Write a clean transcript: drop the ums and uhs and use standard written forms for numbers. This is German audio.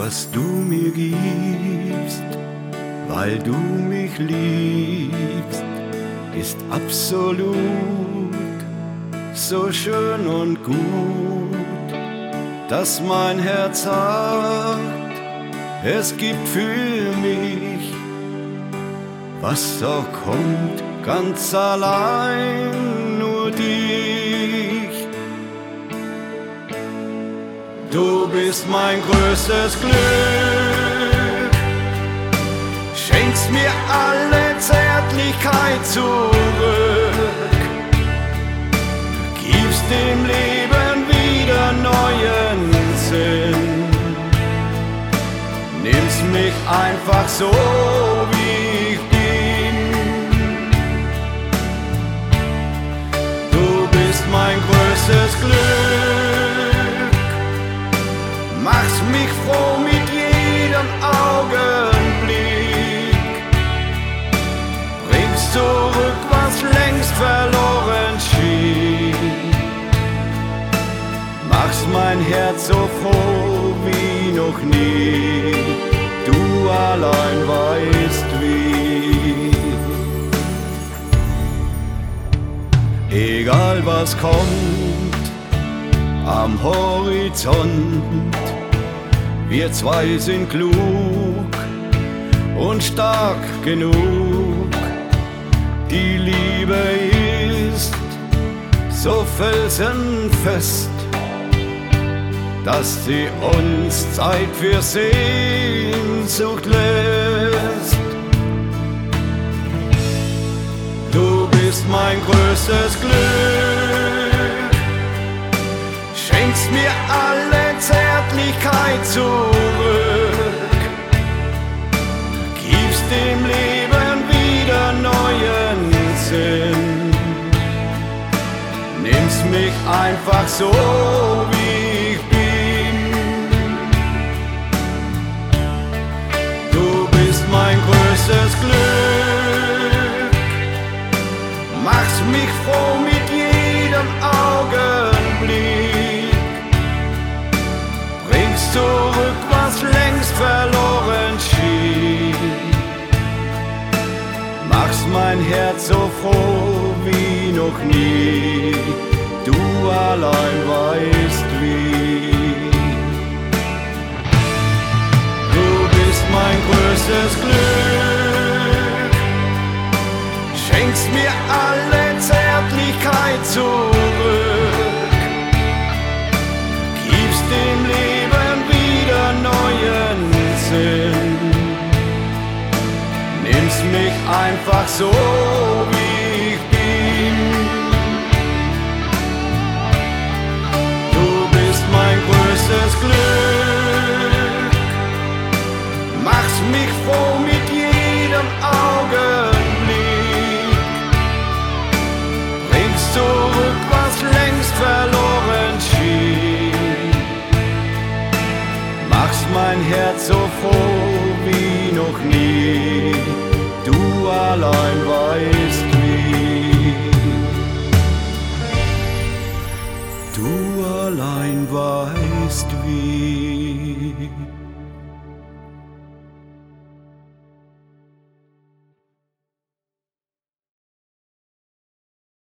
was du mir gibst, weil du mich liebst, ist absolut so schön und gut, dass mein Herz sagt, es gibt für mich, was auch kommt, ganz allein nur dich. Du bist mein größtes Glück, schenkst mir alle Zärtlichkeit zurück, gibst dem Leben wieder neuen Sinn, nimmst mich einfach so, wie ich bin. Du bist mein größtes Glück, machst mich froh mit jedem Augenblick, bringst zurück, was längst verloren schien, machst mein Herz so froh wie noch nie, du allein weißt wie. Egal was kommt am Horizont, wir zwei sind klug und stark genug. Die Liebe ist so felsenfest, dass sie uns Zeit für Sehnsucht lässt. Du bist mein größtes Glück, schenkst mir alle Zärtlichkeit zurück, gibst dem Leben wieder neuen Sinn, nimmst mich einfach so, wie ich bin. Du bist mein größtes Glück, machst mich froh mit jedem Augenblick, bringst zurück, was längst verloren schien, machst mein Herz so froh wie noch nie, du allein weißt wie. Du bist mein größtes Glück, schenkst mir alle Zärtlichkeit zurück, gibst dem Leben wieder neuen Sinn, nimmst mich einfach so, wie ich bin. Du bist mein größtes Glück, machst mich froh mit jedem Augenblick, bringst zurück, was längst verloren schien, machst mein Herz so froh,